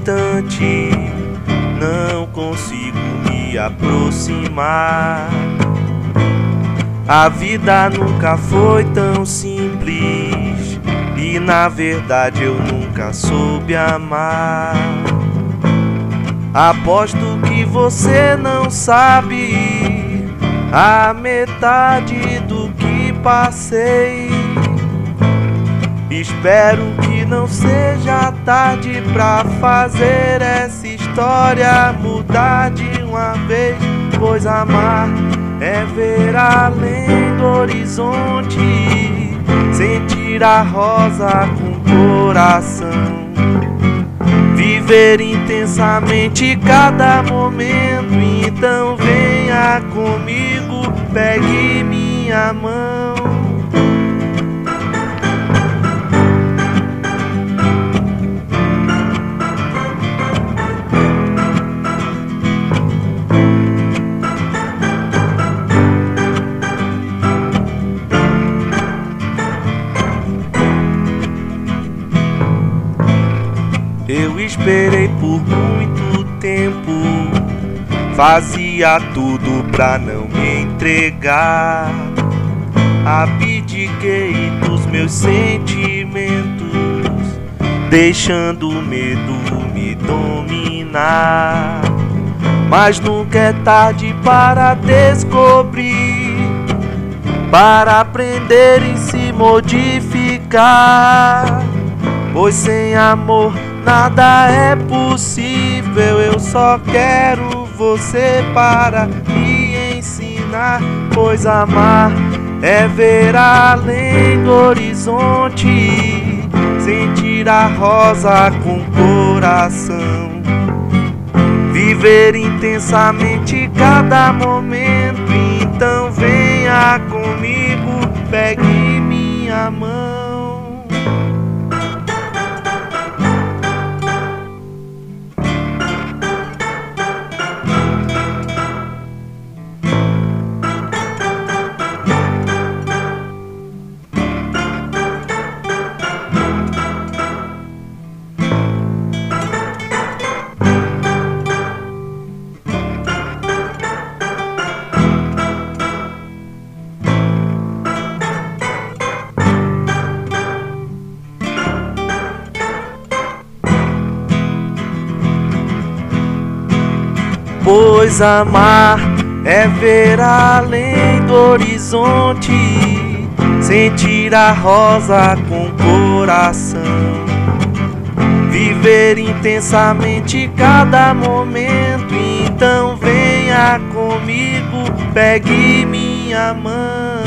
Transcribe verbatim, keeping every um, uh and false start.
distante, não consigo me aproximar. A vida nunca foi tão simples e na verdade eu nunca soube amar. Aposto que você não sabe a metade do que passei. Espero que não seja tarde pra fazer essa história mudar de uma vez, pois amar é ver além do horizonte, sentir a rosa com o coração, viver intensamente cada momento. Então venha comigo, pegue minha mão. Eu esperei por muito tempo, fazia tudo pra não me entregar. Abdiquei dos meus sentimentos, deixando o medo me dominar. Mas nunca é tarde para descobrir, para aprender e se modificar. Pois sem amor nada é possível. Eu só quero você para me ensinar, pois amar é ver além do horizonte, sentir a rosa com o coração, viver intensamente cada momento. Então venha comigo, pegue minha mão. Pois amar é ver além do horizonte, sentir a rosa com o coração, viver intensamente cada momento. Então venha comigo, pegue minha mão.